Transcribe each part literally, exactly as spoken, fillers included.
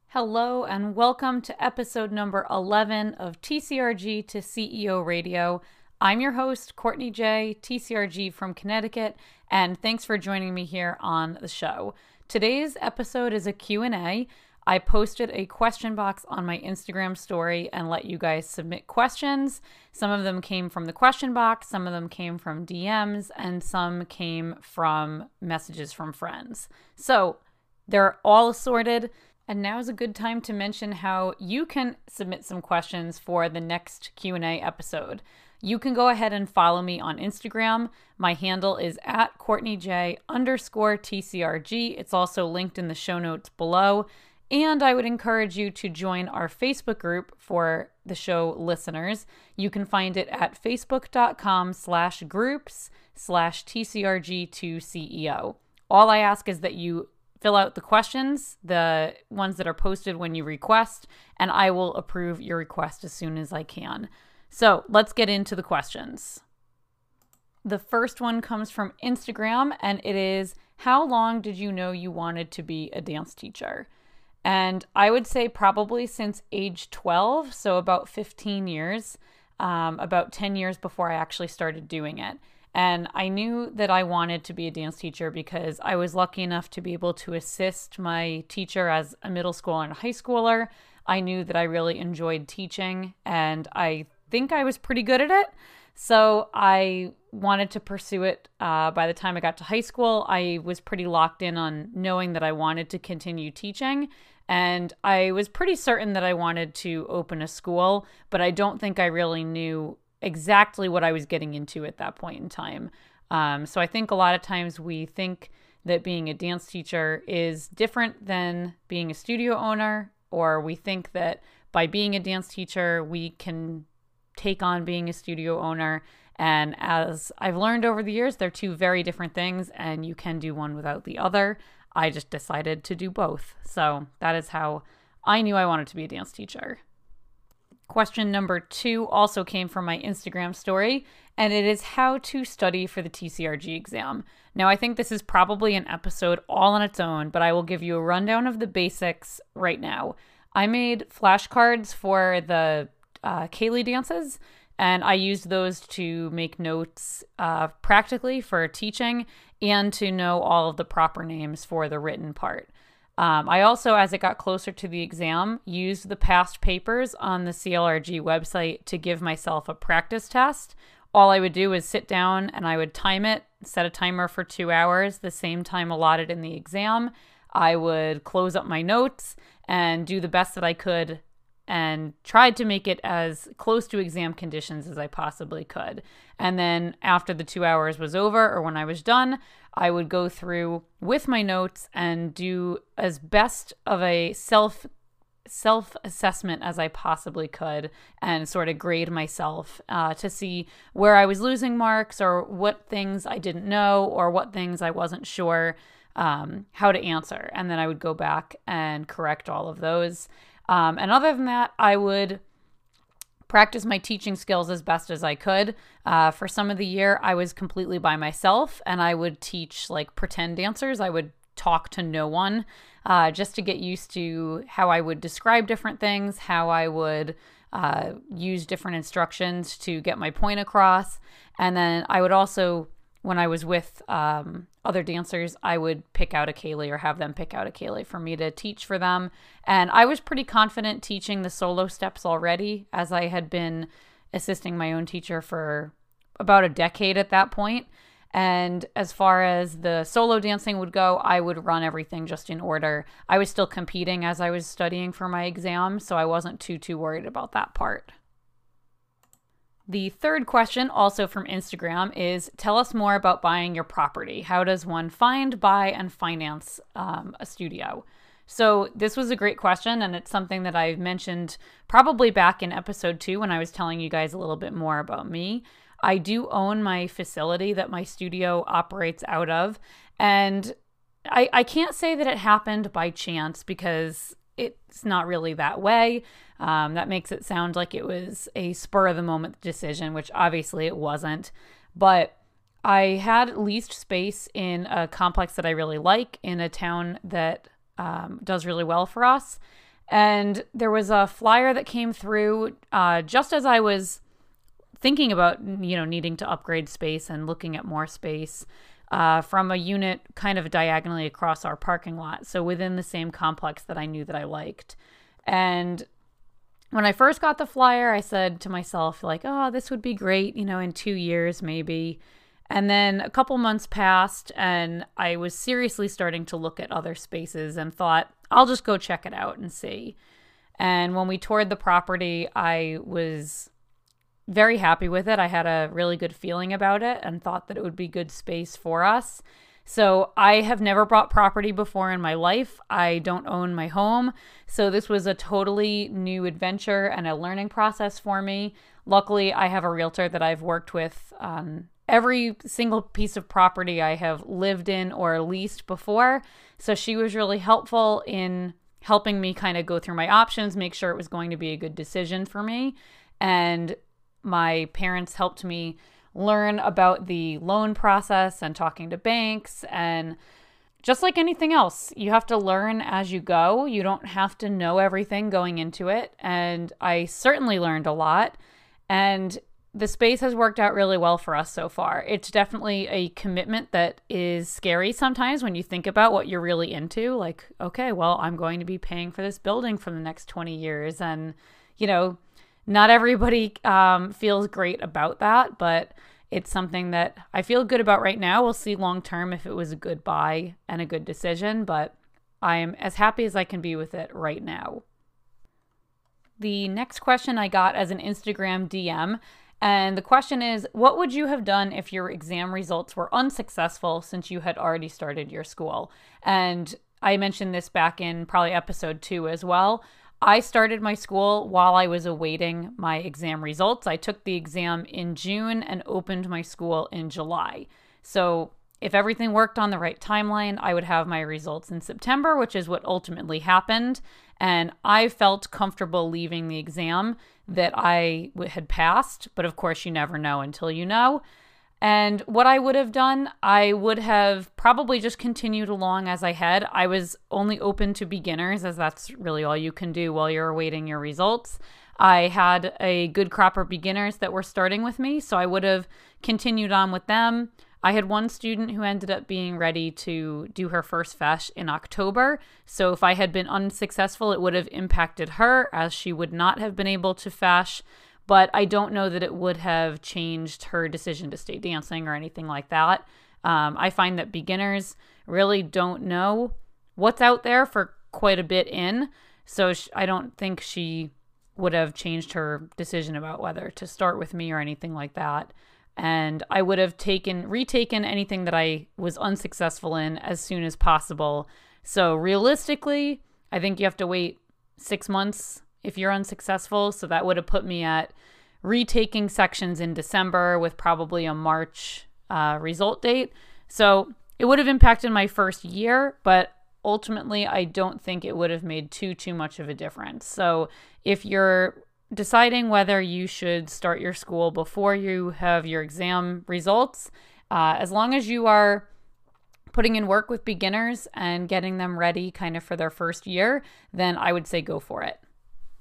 Hello and welcome to episode number eleven of T C R G to C E O Radio. I'm your host, Courtney J, T C R G from Connecticut, and thanks for joining me here on the show. Today's episode is a Q and A. I posted a question box on my Instagram story and let you guys submit questions. Some of them came from the question box, some of them came from D Ms, and some came from messages from friends. So they're all assorted. And now is a good time to mention how you can submit some questions for the next Q and A episode. You can go ahead and follow me on Instagram. My handle is at CourtneyJ underscore TCRG. It's also linked in the show notes below. And I would encourage you to join our Facebook group for the show listeners. You can find it at facebook.com slash groups slash TCRG2CEO. All I ask is that you fill out the questions, the ones that are posted when you request, and I will approve your request as soon as I can. So let's get into the questions. The first one comes from Instagram, and it is, how long did you know you wanted to be a dance teacher? And I would say probably since age twelve, so about fifteen years, um, about ten years before I actually started doing it. And I knew that I wanted to be a dance teacher because I was lucky enough to be able to assist my teacher as a middle schooler and a high schooler. I knew that I really enjoyed teaching, and I think I was pretty good at it. So I wanted to pursue it. Uh, by the time I got to high school, I was pretty locked in on knowing that I wanted to continue teaching. And I was pretty certain that I wanted to open a school, but I don't think I really knew exactly what I was getting into at that point in time. Um, so I think a lot of times we think that being a dance teacher is different than being a studio owner, or we think that by being a dance teacher, we can take on being a studio owner. And as I've learned over the years, they're two very different things, and you can do one without the other. I just decided to do both. So that is how I knew I wanted to be a dance teacher. Question number two also came from my Instagram story, and it is how to study for the T C R G exam. Now, I think this is probably an episode all on its own, but I will give you a rundown of the basics right now. I made flashcards for the uh, Kaylee dances, and I used those to make notes uh, practically for teaching and to know all of the proper names for the written part. Um, I also, as it got closer to the exam, used the past papers on the C L R G website to give myself a practice test. All I would do is sit down and I would time it, set a timer for two hours, the same time allotted in the exam. I would close up my notes and do the best that I could and tried to make it as close to exam conditions as I possibly could. And then after the two hours was over, or when I was done, I would go through with my notes and do as best of a self self-assessment as I possibly could and sort of grade myself uh, to see where I was losing marks or what things I didn't know or what things I wasn't sure um, how to answer. And then I would go back and correct all of those. Um, and other than that, I would practice my teaching skills as best as I could. Uh, for some of the year, I was completely by myself, and I would teach like pretend dancers. I would talk to no one uh, just to get used to how I would describe different things, how I would uh, use different instructions to get my point across. And then I would also, when I was with um, other dancers, I would pick out a Kaylee or have them pick out a Kaylee for me to teach for them. And I was pretty confident teaching the solo steps already, as I had been assisting my own teacher for about a decade at that point. And as far as the solo dancing would go, I would run everything just in order. I was still competing as I was studying for my exam, so I wasn't too, too worried about that part. The third question, also from Instagram, is tell us more about buying your property. How does one find, buy, and finance um, a studio? So this was a great question, and it's something that I mentioned probably back in episode two when I was telling you guys a little bit more about me. I do own my facility that my studio operates out of, and I, I can't say that it happened by chance because it's not really that way. Um, that makes it sound like it was a spur-of-the-moment decision, which obviously it wasn't. But I had leased space in a complex that I really like in a town that um, does really well for us. And there was a flyer that came through uh, just as I was thinking about, you know, needing to upgrade space and looking at more space uh, from a unit kind of diagonally across our parking lot. So within the same complex that I knew that I liked. And when I first got the flyer, I said to myself, like, oh, this would be great, you know, in two years maybe. And then a couple months passed and I was seriously starting to look at other spaces and thought, I'll just go check it out and see. And when we toured the property, I was very happy with it. I had a really good feeling about it and thought that it would be good space for us. So I have never bought property before in my life. I don't own my home. So this was a totally new adventure and a learning process for me. Luckily, I have a realtor that I've worked with on every single piece of property I have lived in or leased before. So she was really helpful in helping me kind of go through my options, make sure it was going to be a good decision for me. And my parents helped me learn about the loan process and talking to banks. And just like anything else, you have to learn as you go. You don't have to know everything going into it. And I certainly learned a lot. And the space has worked out really well for us so far. It's definitely a commitment that is scary sometimes when you think about what you're really into. Like, okay, well, I'm going to be paying for this building for the next twenty years. And, you know, not everybody um, feels great about that, but it's something that I feel good about right now. We'll see long term if it was a good buy and a good decision, but I am as happy as I can be with it right now. The next question I got as an Instagram D M, and the question is, what would you have done if your exam results were unsuccessful since you had already started your school? And I mentioned this back in probably episode two as well. I started my school while I was awaiting my exam results. I took the exam in June and opened my school in July. So if everything worked on the right timeline, I would have my results in September, which is what ultimately happened. And I felt comfortable leaving the exam that I had passed. But of course, you never know until you know. And what I would have done, I would have probably just continued along as I had. I was only open to beginners, as that's really all you can do while you're awaiting your results. I had a good crop of beginners that were starting with me, so I would have continued on with them. I had one student who ended up being ready to do her first F E S H in October. So if I had been unsuccessful, it would have impacted her, as she would not have been able to F E S H. But I don't know that it would have changed her decision to stay dancing or anything like that. Um, I find that beginners really don't know what's out there for quite a bit in. So sh- I don't think she would have changed her decision about whether to start with me or anything like that. And I would have taken, retaken anything that I was unsuccessful in as soon as possible. So realistically, I think you have to wait six months if you're unsuccessful. So that would have put me at retaking sections in December with probably a March uh, result date. So it would have impacted my first year, but ultimately I don't think it would have made too, too much of a difference. So if you're deciding whether you should start your school before you have your exam results, uh, as long as you are putting in work with beginners and getting them ready kind of for their first year, then I would say go for it.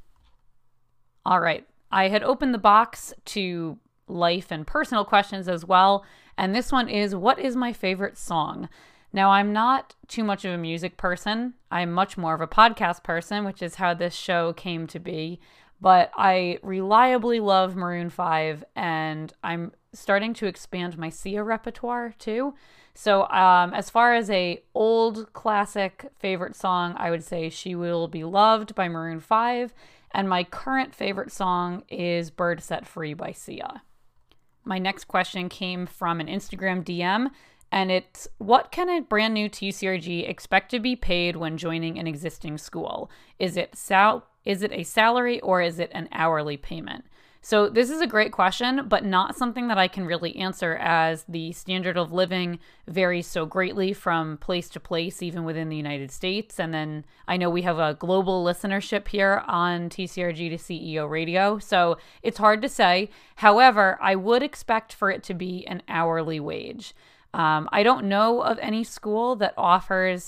All right, I had opened the box to life and personal questions as well. And this one is, what is my favorite song? Now, I'm not too much of a music person. I'm much more of a podcast person, which is how this show came to be. But I reliably love Maroon five, and I'm starting to expand my Sia repertoire too. So um, as far as a old classic favorite song, I would say She Will Be Loved by Maroon five. And my current favorite song is Bird Set Free by Sia. My next question came from an Instagram D M, and it's, what can a brand new T C R G expect to be paid when joining an existing school? Is it sal- is it a salary or is it an hourly payment? So this is a great question, but not something that I can really answer, as the standard of living varies so greatly from place to place, even within the United States. And then I know we have a global listenership here on T C R G to C E O Radio, so it's hard to say. However, I would expect for it to be an hourly wage. Um, I don't know of any school that offers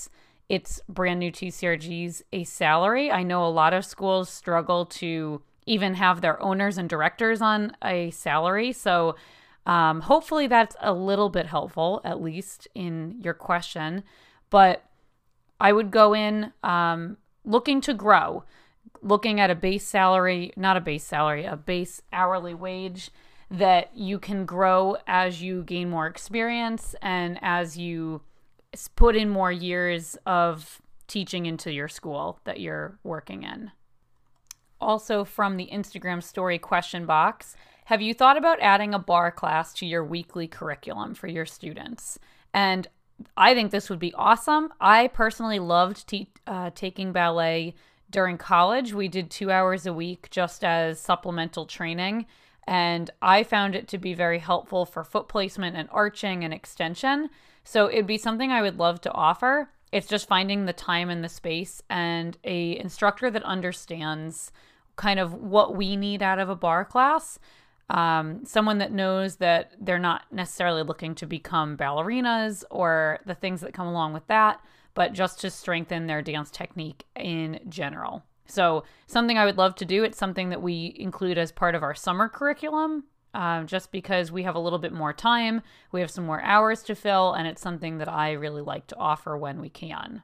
it's brand new T C R Gs a salary. I know a lot of schools struggle to even have their owners and directors on a salary. So um, hopefully that's a little bit helpful, at least in your question. But I would go in um, looking to grow, looking at a base salary, not a base salary, a base hourly wage that you can grow as you gain more experience and as you put in more years of teaching into your school that you're working in. Also from the Instagram story question box, have you thought about adding a barre class to your weekly curriculum for your students? And I think this would be awesome. I personally loved te- uh, taking ballet during college. We did two hours a week just as supplemental training. And I found it to be very helpful for foot placement and arching and extension. So it'd be something I would love to offer. It's just finding the time and the space and a instructor that understands kind of what we need out of a barre class. Um, someone that knows that they're not necessarily looking to become ballerinas or the things that come along with that, but just to strengthen their dance technique in general. So something I would love to do. It's something that we include as part of our summer curriculum, uh, just because we have a little bit more time, we have some more hours to fill, and it's something that I really like to offer when we can.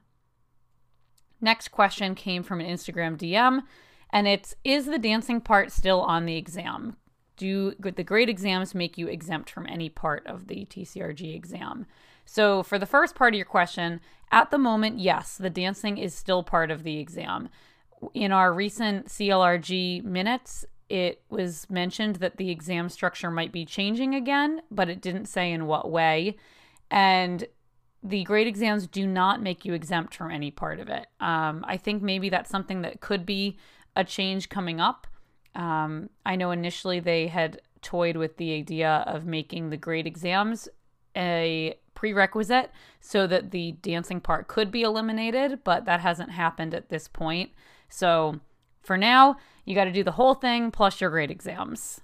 Next question came from an Instagram D M, and it's, is the dancing part still on the exam? Do the grade exams make you exempt from any part of the T C R G exam? So for the first part of your question, at the moment, yes, the dancing is still part of the exam. In our recent C L R G minutes, it was mentioned that the exam structure might be changing again, but it didn't say in what way. And the grade exams do not make you exempt from any part of it. Um, I think maybe that's something that could be a change coming up. Um, I know initially they had toyed with the idea of making the grade exams a prerequisite so that the dancing part could be eliminated, but that hasn't happened at this point. So for now, you got to do the whole thing plus your grade exams.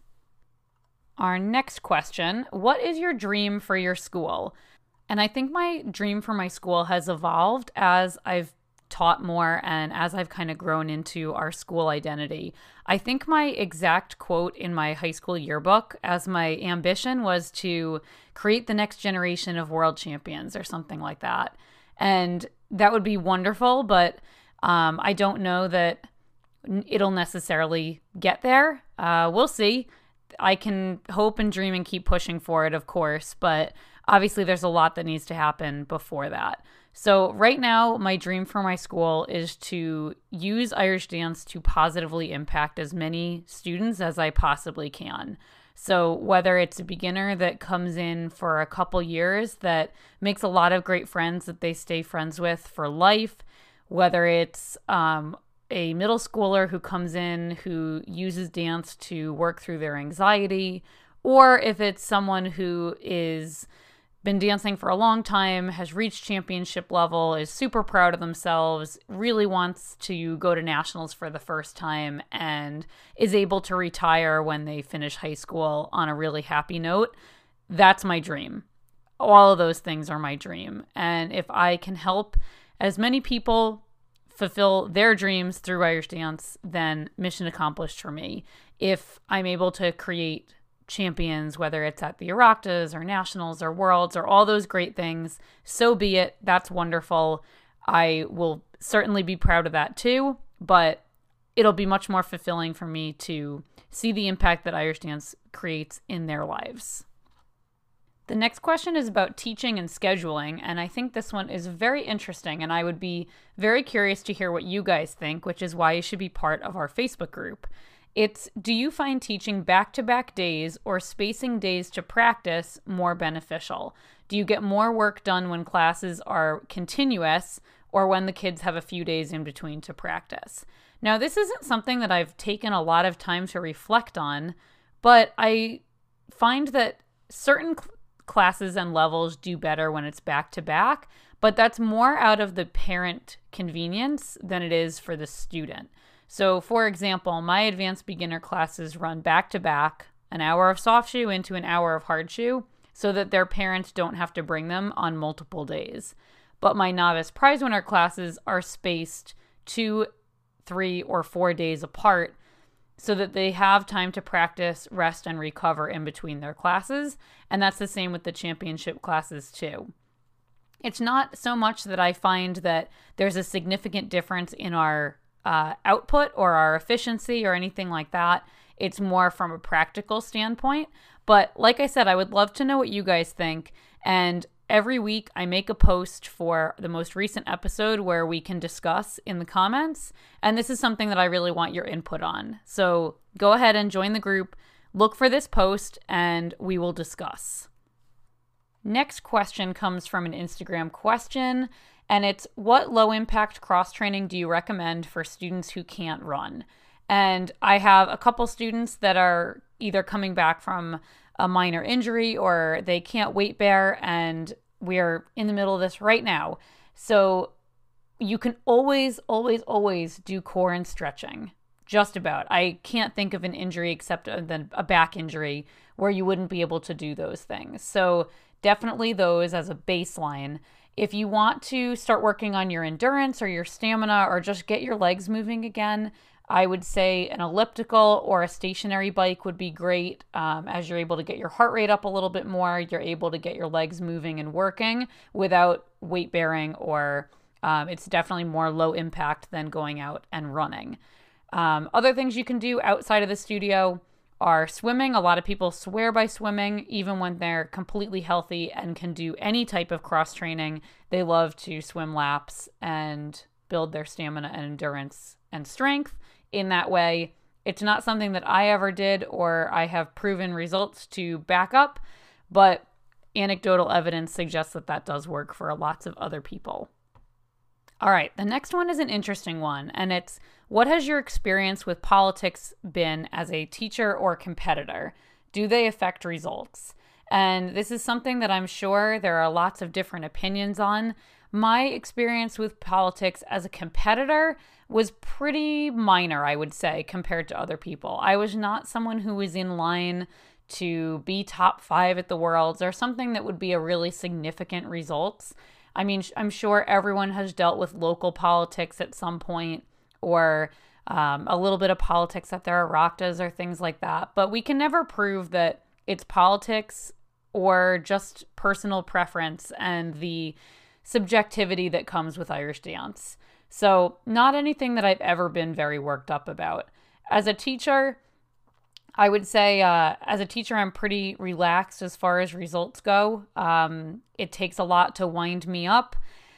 Our next question, what is your dream for your school? And I think my dream for my school has evolved as I've taught more and as I've kind of grown into our school identity. I think my exact quote in my high school yearbook as my ambition was to create the next generation of world champions or something like that. And that would be wonderful, but um, I don't know that it'll necessarily get there. Uh, we'll see. I can hope and dream and keep pushing for it, of course, but obviously there's a lot that needs to happen before that. So right now, my dream for my school is to use Irish dance to positively impact as many students as I possibly can. So whether it's a beginner that comes in for a couple years that makes a lot of great friends that they stay friends with for life, whether it's um, a middle schooler who comes in who uses dance to work through their anxiety, or if it's someone who is been dancing for a long time, has reached championship level, is super proud of themselves, really wants to go to nationals for the first time, and is able to retire when they finish high school on a really happy note. That's my dream. All of those things are my dream. And if I can help as many people fulfill their dreams through Irish dance, then mission accomplished for me. If I'm able to create champions, whether it's at the Oireachtas or nationals or worlds or all those great things, so be it. That's wonderful. I will certainly be proud of that too, but it'll be much more fulfilling for me to see the impact that Irish dance creates in their lives. The next question is about teaching and scheduling, and I think this one is very interesting, and I would be very curious to hear what you guys think, which is why you should be part of our Facebook group. It's, do you find teaching back-to-back days or spacing days to practice more beneficial? Do you get more work done when classes are continuous or when the kids have a few days in between to practice? Now, this isn't something that I've taken a lot of time to reflect on, but I find that certain cl- classes and levels do better when it's back-to-back, but that's more out of the parent convenience than it is for the student. So, for example, my advanced beginner classes run back-to-back, an hour of soft shoe into an hour of hard shoe, so that their parents don't have to bring them on multiple days. but my novice prize winner classes are spaced two, three, or four days apart so that they have time to practice, rest, and recover in between their classes. And that's the same with the championship classes too. It's not so much that I find that there's a significant difference in our uh, output or our efficiency or anything like that. It's more from a practical standpoint. But like I said, I would love to know what you guys think. And every week I make a post for the most recent episode where we can discuss in the comments. And this is something that I really want your input on. So go ahead and join the group, look for this post, and we will discuss. Next question comes from an Instagram question, and it's, what low-impact cross-training do you recommend for students who can't run? And I have a couple students that are either coming back from a minor injury or they can't weight bear, and we're in the middle of this right now. So you can always, always, always do core and stretching. Just about. I can't think of an injury except a back injury where you wouldn't be able to do those things. So definitely those as a baseline. If you want to start working on your endurance or your stamina or just get your legs moving again, I would say an elliptical or a stationary bike would be great. Um, as you're able to get your heart rate up a little bit more, you're able to get your legs moving and working without weight bearing, or um, it's definitely more low impact than going out and running. Um, other things you can do outside of the studio are swimming. A lot of people swear by swimming, even when they're completely healthy and can do any type of cross training. They love to swim laps and build their stamina and endurance and strength in that way. It's not something that I ever did or I have proven results to back up, but anecdotal evidence suggests that that does work for lots of other people. All right, the next one is an interesting one, and it's, what has your experience with politics been as a teacher or competitor? Do they affect results? And this is something that I'm sure there are lots of different opinions on. My experience with politics as a competitor was pretty minor, I would say, compared to other people. I was not someone who was in line to be top five at the Worlds or something that would be a really significant results. I mean, I'm sure everyone has dealt with local politics at some point, or um, a little bit of politics at their Oireachtas or things like that. But we can never prove that it's politics or just personal preference and the subjectivity that comes with Irish dance. So not anything that I've ever been very worked up about. As a teacher, I would say uh, as a teacher, I'm pretty relaxed as far as results go. Um, it takes a lot to wind me up.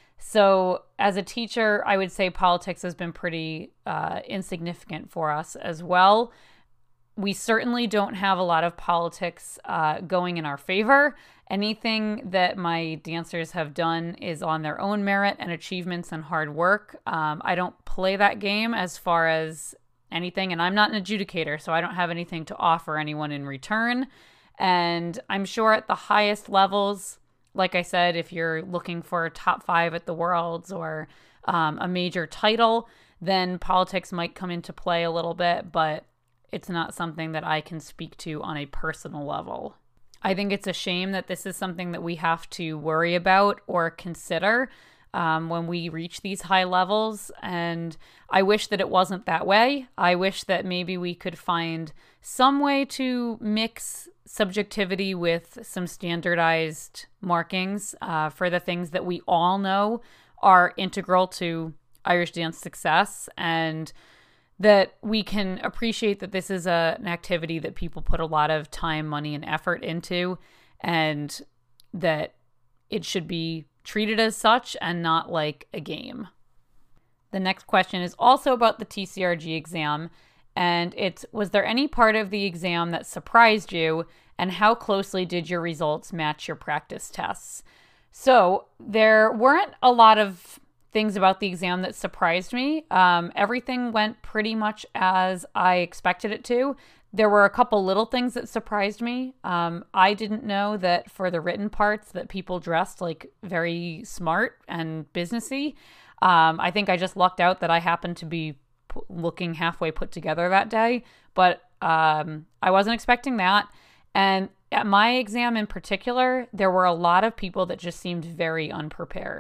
So as a teacher, I would say politics has been pretty uh, insignificant for us as well. We certainly don't have a lot of politics uh, going in our favor. Anything that my dancers have done is on their own merit and achievements and hard work. Um, I don't play that game as far as anything, and I'm not an adjudicator, so I don't have anything to offer anyone in return. And I'm sure at the highest levels, like I said, if you're looking for top five at the Worlds or um, a major title, then politics might come into play a little bit, but it's not something that I can speak to on a personal level. I think it's a shame that this is something that we have to worry about or consider um, when we reach these high levels. And I wish that it wasn't that way. I wish that maybe we could find some way to mix subjectivity with some standardized markings uh, for the things that we all know are integral to Irish dance success, and that we can appreciate that this is a, an activity that people put a lot of time, money, and effort into, and that it should be treated as such and not like a game. The next question is also about the T C R G exam, and it's, was there any part of the exam that surprised you, and how closely did your results match your practice tests? So there weren't a lot of things about the exam that surprised me. Um, everything went pretty much as I expected it to. There were a couple little things that surprised me. Um, I didn't know that for the written parts that people dressed like very smart and businessy. Um, I think I just lucked out that I happened to be p- looking halfway put together that day, but um, I wasn't expecting that. And at my exam in particular, there were a lot of people that just seemed very unprepared.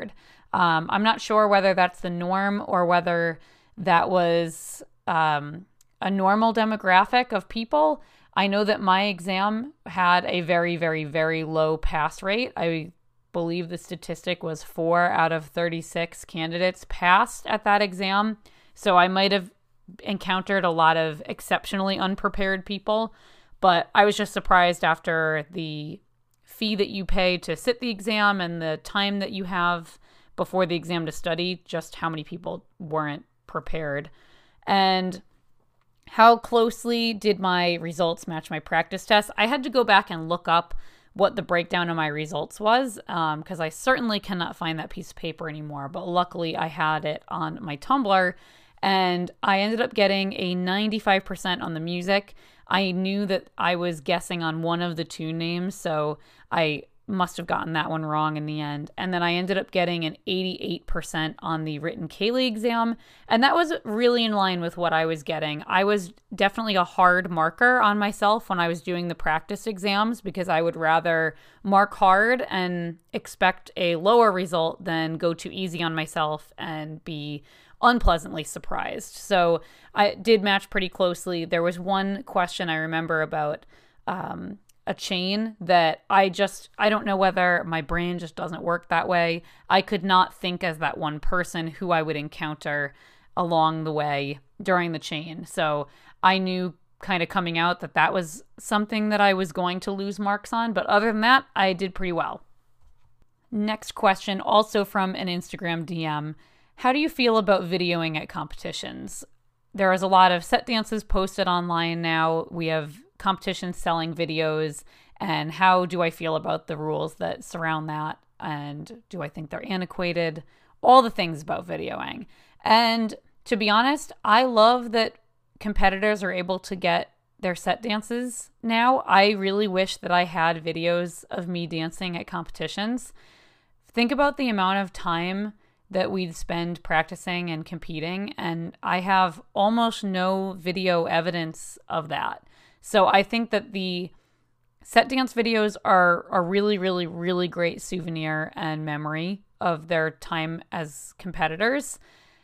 Um, I'm not sure whether that's the norm or whether that was um, a normal demographic of people. I know that my exam had a very, very, very low pass rate. I believe the statistic was four out of thirty-six candidates passed at that exam. So I might have encountered a lot of exceptionally unprepared people, but I was just surprised after the fee that you pay to sit the exam and the time that you have before the exam to study, just how many people weren't prepared. And how closely did my results match my practice tests? I had to go back and look up what the breakdown of my results was, um, because I certainly cannot find that piece of paper anymore. But luckily, I had it on my Tumblr, and I ended up getting a ninety-five percent on the music. I knew that I was guessing on one of the tune names, so I must have gotten that one wrong in the end. And then I ended up getting an eighty-eight percent on the written Cayley exam. And that was really in line with what I was getting. I was definitely a hard marker on myself when I was doing the practice exams, because I would rather mark hard and expect a lower result than go too easy on myself and be unpleasantly surprised. So I did match pretty closely. There was one question I remember about um, a chain that I just, I don't know whether my brain just doesn't work that way. I could not think as that one person who I would encounter along the way during the chain. So I knew kind of coming out that that was something that I was going to lose marks on. But other than that, I did pretty well. Next question, also from an Instagram D M. How do you feel about videoing at competitions? There is a lot of set dances posted online now. We have competitions selling videos, and how do I feel about the rules that surround that, and do I think they're antiquated? All the things about videoing. And to be honest, I love that competitors are able to get their set dances now. I really wish that I had videos of me dancing at competitions. Think about the amount of time that we'd spend practicing and competing, and I have almost no video evidence of that. So I think that the set dance videos are a really, really, really great souvenir and memory of their time as competitors.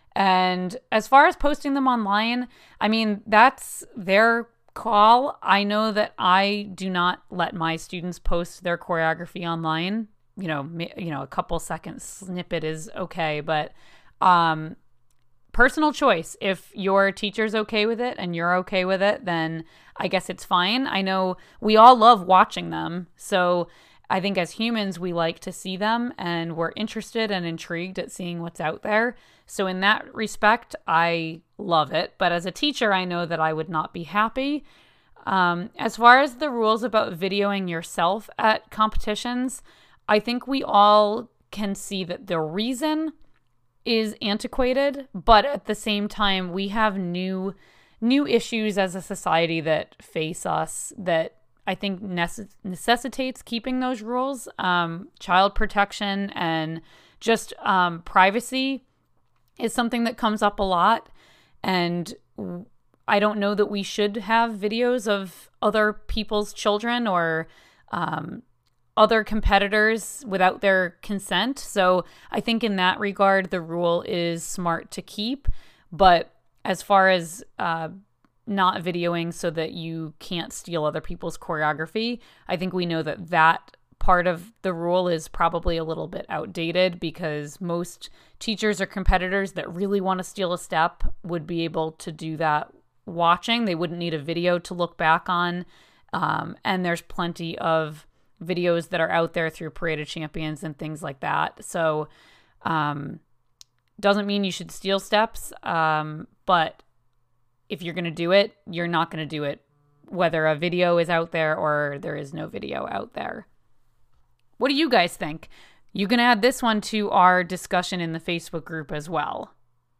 And as far as posting them online, I mean, that's their call. I know that I do not let my students post their choreography online. You know, you know, a couple seconds snippet is okay, but um, personal choice. If your teacher's okay with it and you're okay with it, then I guess it's fine. I know we all love watching them. So I think as humans, we like to see them, and we're interested and intrigued at seeing what's out there. So in that respect, I love it. But as a teacher, I know that I would not be happy. Um, as far as the rules about videoing yourself at competitions, I think we all can see that the reason is antiquated, but at the same time, we have new new issues as a society that face us that I think necess- necessitates keeping those rules. Um, child protection and just um, privacy is something that comes up a lot. And I don't know that we should have videos of other people's children or um, other competitors without their consent. So I think in that regard, the rule is smart to keep. But as far as uh, not videoing so that you can't steal other people's choreography, I think we know that that part of the rule is probably a little bit outdated, because most teachers or competitors that really want to steal a step would be able to do that watching. They wouldn't need a video to look back on. Um, and there's plenty of videos that are out there through Parade of Champions and things like that. So um, doesn't mean you should steal steps, um, but if you're going to do it, you're not going to do it whether a video is out there or there is no video out there. What do you guys think? You can add this one to our discussion in the Facebook group as well.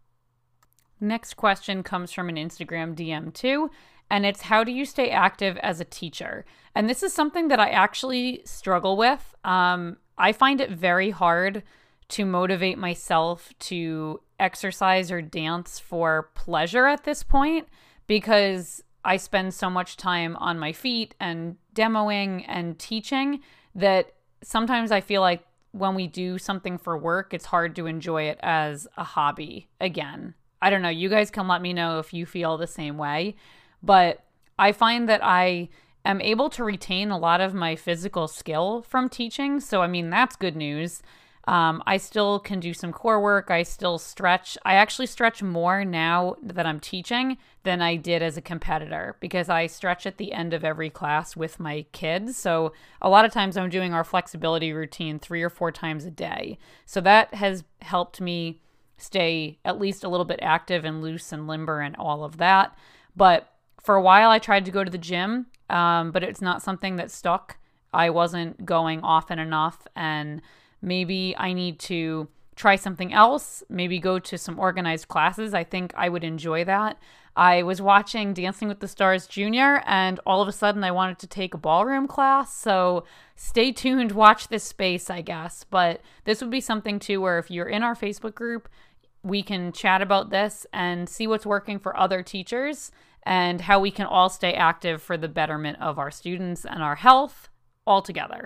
Next question comes from an Instagram D M too, and it's, how do you stay active as a teacher? And this is something that I actually struggle with. Um, I find it very hard to motivate myself to exercise or dance for pleasure at this point, because I spend so much time on my feet and demoing and teaching that sometimes I feel like when we do something for work, it's hard to enjoy it as a hobby again. I don't know. You guys can let me know if you feel the same way. But I find that I am able to retain a lot of my physical skill from teaching. So, I mean, that's good news. Um, I still can do some core work. I still stretch. I actually stretch more now that I'm teaching than I did as a competitor because I stretch at the end of every class with my kids. So a lot of times I'm doing our flexibility routine three or four times a day. So that has helped me stay at least a little bit active and loose and limber and all of that. But for a while I tried to go to the gym, um, but it's not something that stuck. I wasn't going often enough, and maybe I need to try something else, maybe go to some organized classes. I think I would enjoy that. I was watching Dancing with the Stars Junior, and all of a sudden I wanted to take a ballroom class. So stay tuned, watch this space, I guess. But this would be something too where if you're in our Facebook group, we can chat about this and see what's working for other teachers and how we can all stay active for the betterment of our students and our health all together.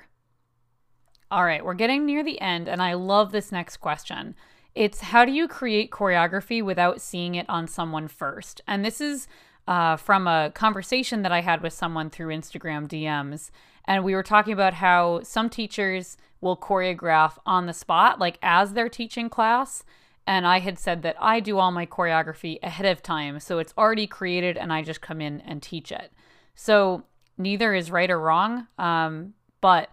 All right, we're getting near the end, and I love this next question. It's how do you create choreography without seeing it on someone first? And this is uh, from a conversation that I had with someone through Instagram D Ms. And we were talking about how some teachers will choreograph on the spot, like as they're teaching class. And I had said that I do all my choreography ahead of time. So it's already created and I just come in and teach it. So neither is right or wrong. Um, but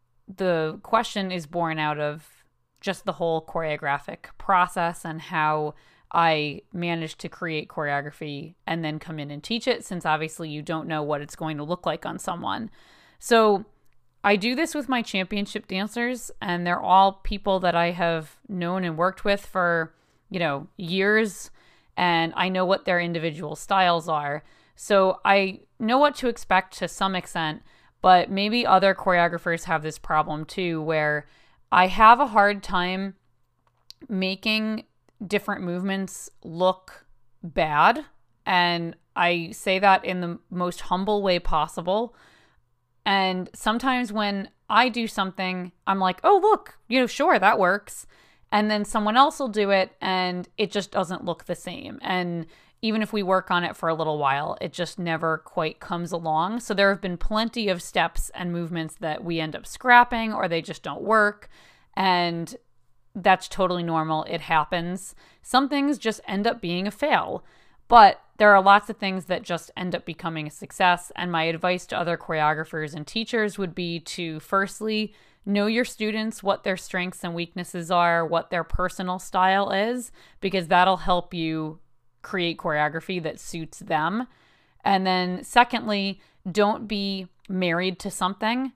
the question is born out of just the whole choreographic process and how I managed to create choreography and then come in and teach it, since obviously you don't know what it's going to look like on someone. So I do this with my championship dancers, and they're all people that I have known and worked with for, you know, years, and I know what their individual styles are. So I know what to expect to some extent, but maybe other choreographers have this problem too, where I have a hard time making different movements look bad. And I say that in the most humble way possible. And sometimes when I do something, I'm like, oh, look, you know, sure, that works. And then someone else will do it and it just doesn't look the same. And even if we work on it for a little while, it just never quite comes along. So there have been plenty of steps and movements that we end up scrapping or they just don't work. And that's totally normal. It happens. Some things just end up being a fail. But there are lots of things that just end up becoming a success. And my advice to other choreographers and teachers would be to firstly know your students, what their strengths and weaknesses are, what their personal style is, because that'll help you create choreography that suits them. And then secondly, don't be married to something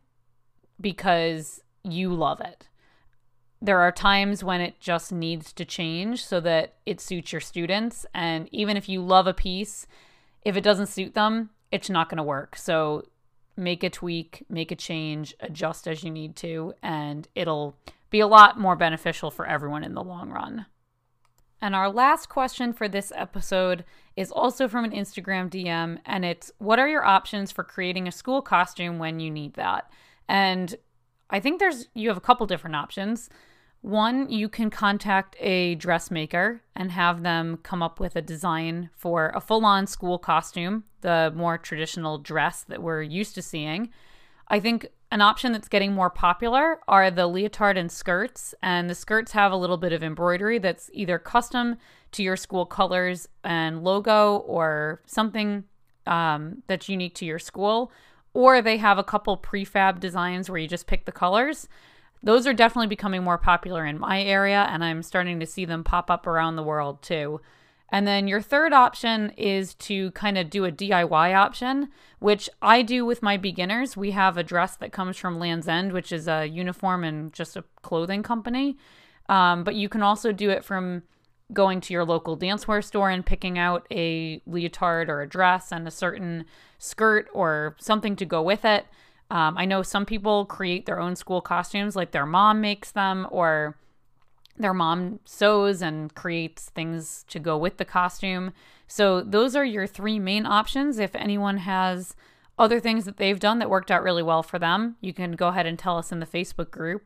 because you love it. There are times when it just needs to change so that it suits your students. And even if you love a piece, if it doesn't suit them, it's not going to work. So make a tweak, make a change, adjust as you need to, and it'll be a lot more beneficial for everyone in the long run. And our last question for this episode is also from an Instagram D M, and it's, what are your options for creating a school costume when you need that? And I think there's you have a couple different options. One, you can contact a dressmaker and have them come up with a design for a full-on school costume, the more traditional dress that we're used to seeing. I think an option that's getting more popular are the leotard and skirts, and the skirts have a little bit of embroidery that's either custom to your school colors and logo or something um, that's unique to your school, or they have a couple prefab designs where you just pick the colors. Those are definitely becoming more popular in my area, and I'm starting to see them pop up around the world too. And then your third option is to kind of do a D I Y option, which I do with my beginners. We have a dress that comes from Land's End, which is a uniform and just a clothing company. Um, but you can also do it from going to your local dancewear store and picking out a leotard or a dress and a certain skirt or something to go with it. Um, I know some people create their own school costumes, like their mom makes them, or their mom sews and creates things to go with the costume. So those are your three main options. If anyone has other things that they've done that worked out really well for them, you can go ahead and tell us in the Facebook group.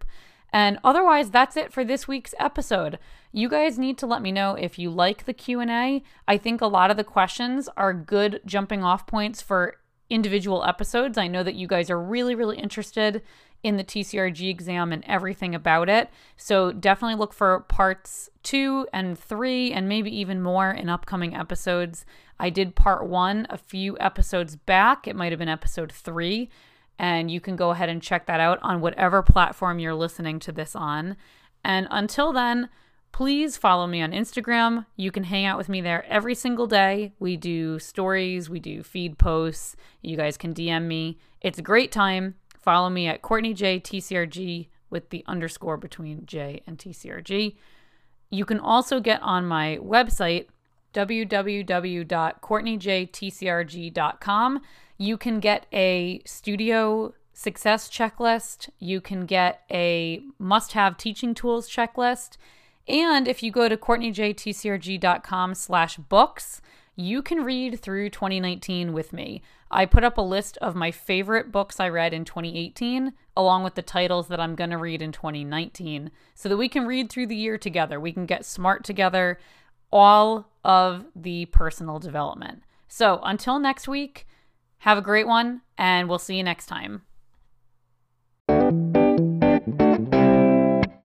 And otherwise, that's it for this week's episode. You guys need to let me know if you like the Q and A. I think a lot of the questions are good jumping off points for individual episodes. I know that you guys are really, really interested in the T C R G exam and everything about it. So definitely look for parts two and three and maybe even more in upcoming episodes. I did part one a few episodes back. It might have been episode three. And you can go ahead and check that out on whatever platform you're listening to this on. And until then, please follow me on Instagram. You can hang out with me there every single day. We do stories, we do feed posts. You guys can D M me. It's a great time. Follow me at Courtney J T C R G with the underscore between J and T C R G. You can also get on my website, w w w dot courtney j t c r g dot com. You can get a studio success checklist. You can get a must-have teaching tools checklist. And if you go to courtney j t c r g dot com slash books, you can read through twenty nineteen with me. I put up a list of my favorite books I read in twenty eighteen, along with the titles that I'm going to read in twenty nineteen, so that we can read through the year together. We can get smart together, all of the personal development. So until next week, have a great one, and we'll see you next time.